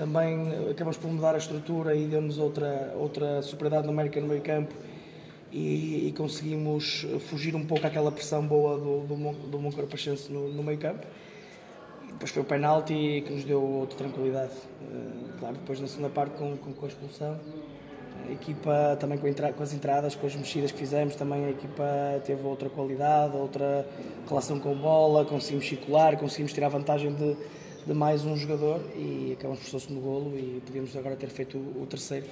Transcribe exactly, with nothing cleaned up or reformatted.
também acabamos por mudar a estrutura e deu-nos outra, outra superioridade numérica no meio campo e, e conseguimos fugir um pouco àquela pressão boa do, do, do Moncarapachense no, no meio campo. E depois foi o penalti que nos deu outra tranquilidade. Claro, depois na segunda parte com, com, com a expulsão, a equipa também com, entra- com as entradas, com as mexidas que fizemos, também a equipa teve outra qualidade, outra relação com a bola, conseguimos circular, conseguimos tirar vantagem de, de mais um jogador e acabamos por ser o segundo golo e podíamos agora ter feito o, o terceiro.